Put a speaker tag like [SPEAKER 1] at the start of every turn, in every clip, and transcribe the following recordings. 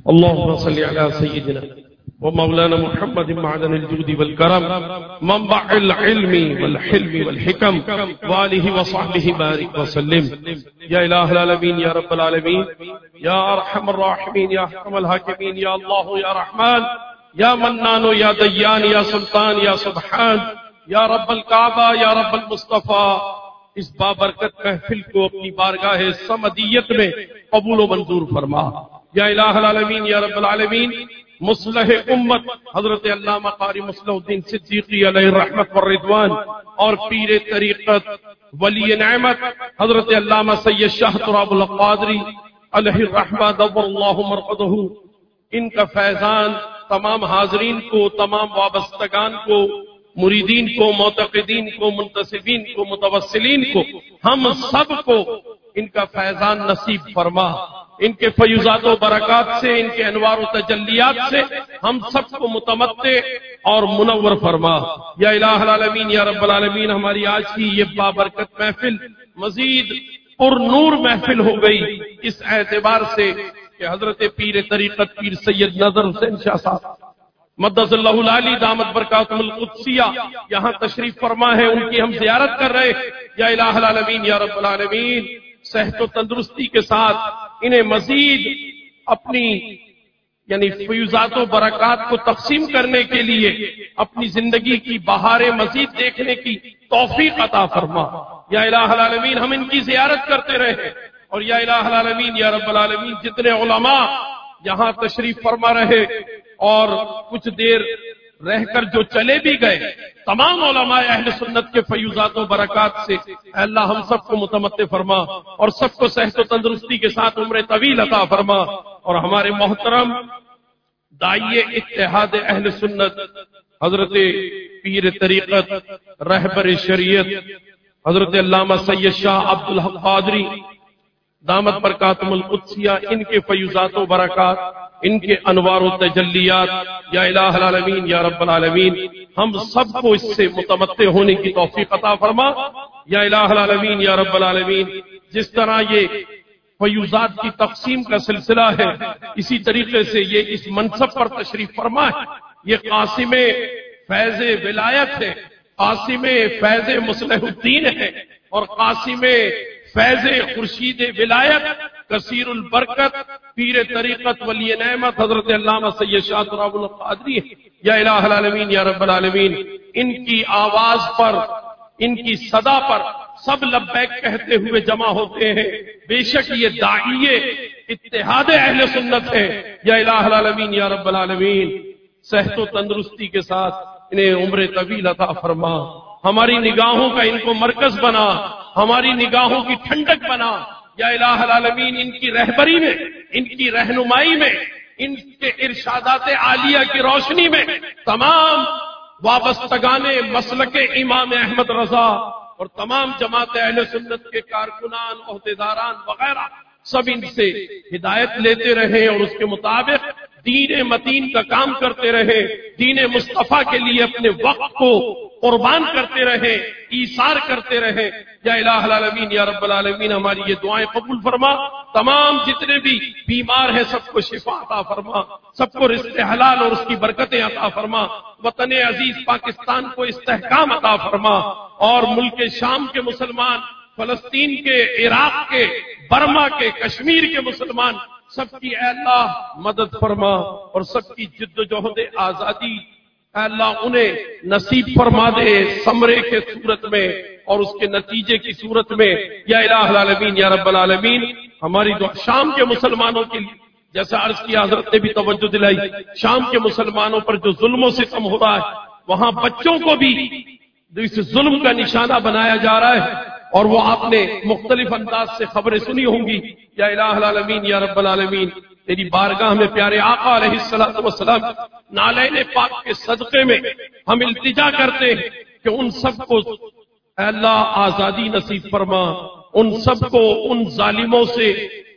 [SPEAKER 1] اللهم صل على سيدنا ومولانا محمد معدن الجود والكرم منبع العلم والحلم والحكم وآله وصحبه بارك وسلم. يا إله العالمين يا رب العالمين يا أرحم الراحمين يا أحكم الحاكمين يا الله يا رحمن يا منان يا ديان يا سلطان يا سبحان یا رب الکعبہ یا رب المصطفیٰ، اس بابرکت محفل کو اپنی بارگاہ صمدیت میں قبول و منظور فرما. یا الہ العالمین یا رب العالمین، مصلح امت حضرت علامہ قاری مصلح الدین صدیقی علیہ الرحمت والرضوان اور پیر طریقت ولی نعمت حضرت علامہ سید شاہ تراب القادری علیہ الرحمہ دور اللہ مرقدہ، ان کا فیضان تمام حاضرین کو، تمام وابستگان کو، مریدین کو، معتقدین کو، منتسبین کو، متوسلین کو، ہم سب کو ان کا فیضان نصیب فرما. ان کے فیوزات و برکات سے، ان کے انوار و تجلیات سے ہم سب کو متمتع اور منور فرما. یا الہ العالمین یا رب العالمین، ہماری آج کی یہ بابرکت محفل مزید پر نور محفل ہو گئی اس اعتبار سے کہ حضرت پیر طریقت پیر سید نظر حسین شاہ صاحب مدث اللہ العالی دامت برکاتہ القدسیہ یہاں تشریف فرما ہے، ان کی ہم زیارت کر رہے. یا الہ العالمین یا رب العالمین، صحت و تندرستی کے ساتھ انہیں مزید اپنی یعنی فیوزات و برکات کو تقسیم کرنے کے لیے اپنی زندگی کی بہاریں مزید دیکھنے کی توفیق عطا فرما. یا الہ العالمین، ہم ان کی زیارت کرتے رہے. اور یا الہ العالمین یا رب العالمین، جتنے علماء یہاں تشریف فرما رہے اور کچھ دیر رہ کر جو چلے بھی گئے، تمام علماء اہل سنت کے فیوزات و برکات سے اے اللہ ہم سب کو متمتع فرما اور سب کو صحت و تندرستی کے ساتھ عمر طویل عطا فرما. اور ہمارے محترم داعیے اتحاد اہل سنت حضرت پیر طریقت رہبر شریعت حضرت علامہ سید شاہ عبد الحق قادری دامت برکاتہ القدسیہ، ان کے فیوزات و برکات، ان کے انوار و تجلیات، یا الہ العالمین یا رب العالمین ہم سب کو اس سے متمتع ہونے کی توفیق عطا فرما. یا الہ العالمین یا رب العالمین، جس طرح یہ فیوزات کی تقسیم کا سلسلہ ہے، اسی طریقے سے یہ اس منصب پر تشریف فرما ہے. یہ قاسم فیض ولایت ہے، قاسم فیض مصلح الدین ہے، اور قاسم فیض خورشید ولایت کثیر البرکت پیر طریقت ولی نعمت حضرت علامہ سید شاہ تراب القادری ہے. یا الہ العالمین یا رب العالمین، ان کی آواز پر، ان کی صدا پر سب لبیک کہتے ہوئے جمع ہوتے ہیں. بے شک یہ داعیے اتحاد اہل سنت ہے. یا الہ العالمین یا رب العالمین، صحت و تندرستی کے ساتھ انہیں عمر طویل عطا فرما. ہماری نگاہوں کا ان کو مرکز بنا، ہماری نگاہوں کی ٹھنڈک بنا. یا الہ العالمین، ان کی رہبری میں، ان کی رہنمائی میں، ان کے ارشادات عالیہ کی روشنی میں تمام وابستگان مسلک امام احمد رضا اور تمام جماعت اہل سنت کے کارکنان، عہدیداران وغیرہ سب ان سے ہدایت لیتے رہے اور اس کے مطابق دین متین کا کام کرتے رہے، دین مصطفیٰ کے لیے اپنے وقت کو قربان کرتے رہے، ایثار کرتے رہے. یا الہ العالمین یا رب العالمین، ہماری یہ دعائیں قبول فرما. تمام جتنے بھی بیمار ہیں سب کو شفا عطا فرما، سب کو رزق حلال اور اس کی برکتیں عطا فرما. وطن عزیز پاکستان کو استحکام عطا فرما، اور ملک شام کے مسلمان، فلسطین کے، عراق کے، برما کے، کشمیر کے مسلمان سب کی اے اللہ مدد فرما، اور سب کی جد و جہد آزادی اے اللہ انہیں نصیب فرما دے ثمرے کے صورت میں اور اس کے نتیجے کی صورت میں. یا الہ العالمین یا رب العالمین، ہماری دعا شام کے مسلمانوں کے لیے، جیسا عرض کیا حضرت نے بھی توجہ دلائی، شام کے مسلمانوں پر جو ظلم و ستم ہو رہا ہے، وہاں بچوں کو بھی اس ظلم کا نشانہ بنایا جا رہا ہے، اور وہ آپ نے مختلف انداز سے خبریں سنی ہوں گی. یا الہ العالمین یا رب العالمین، تیری بارگاہ میں پیارے آقا علیہ الصلوۃ والسلام نالین پاک کے صدقے میں ہم التجا کرتے ہیں کہ ان سب کو اے اللہ آزادی نصیب فرما، ان سب کو ان ظالموں سے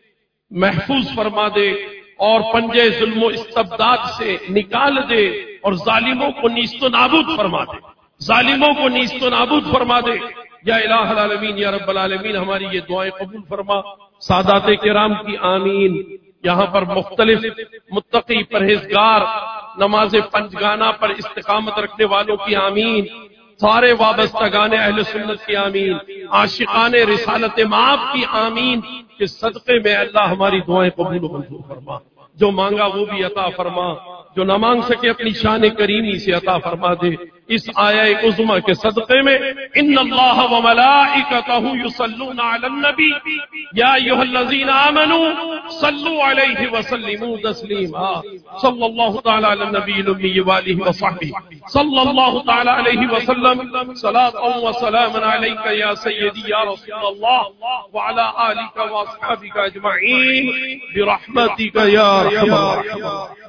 [SPEAKER 1] محفوظ فرما دے اور پنجے ظلم و استبداد سے نکال دے، اور ظالموں کو نیست و نابود فرما دے، ظالموں کو نیست و نابود فرما دے. یا الہ العالمین یا رب العالمین، ہماری یہ دعائیں قبول فرما. سادات کرام کی آمین. یہاں پر مختلف متقی پرہیزگار نماز پنجگانہ پر استقامت رکھنے والوں کی آمین، سارے وابستگان اہل سنت کی آمین، عاشقان رسالت مآب کی آمین، کہ صدقے میں اللہ ہماری دعائیں قبول و منظور فرما، جو مانگا وہ بھی عطا فرما، جو نہ مانگ سکے اپنی شان کریمی سے عطا فرما دے۔ اس آیہ عظمی کے صدقے میں ان اللہ و ملائکتہ یصلون علی النبی یا ایھا الذین آمنوا صلوا علیہ وسلموا تسلیما، صلی اللہ تعالی علی النبی الامی وآلہ وصحبہ صلی اللہ تعالی علیہ وسلم، صلاۃ و سلام علیک یا سیدی یا رسول اللہ وعلی آلک واصحابک اجمعین برحمتک یا ارحم الراحمین۔